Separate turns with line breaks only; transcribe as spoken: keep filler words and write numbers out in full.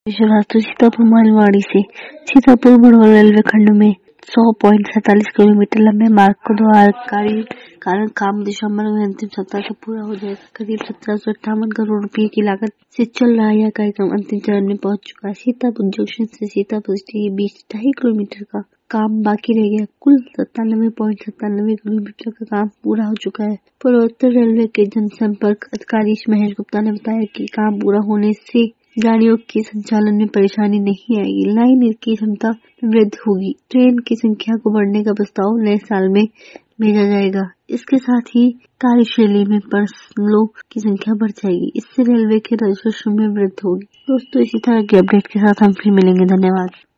विश्वनाथ सीतापुर मालवाड़ी से सीतापुर बड़वाल रेलवे खंड में सौ पॉइंट सैतालीस किलोमीटर लंबे मार्ग को द्वारकारी कारण काम दिसंबर में अंतिम सप्ताह से पूरा हो जाएगा। करीब सत्रह सौ अट्ठावन करोड़ रुपए की लागत से चल रहा यह कार्यक्रम अंतिम चरण में पहुंच चुका है। सीतापुर जंक्शन से सीतापुर सिटी के बीच ढाई किलोमीटर का काम बाकी रह गया। कुल सत्तानवे पॉइंट सत्तानवे किलोमीटर का काम पूरा हो चुका है। पूर्वोत्तर रेलवे के जनसंपर्क अधिकारी महेश गुप्ता ने बताया कि काम पूरा होने से गाड़ियों के संचालन में परेशानी नहीं आएगी। लाइन की क्षमता में वृद्धि होगी। ट्रेन की संख्या को बढ़ने का प्रस्ताव नए साल में भेजा जाएगा। इसके साथ ही कार्यशैली में पर्सनलों की संख्या बढ़ जाएगी। इससे रेलवे के राजस्व में वृद्धि होगी। दोस्तों, इसी तरह के अपडेट के साथ हम फिर मिलेंगे। धन्यवाद।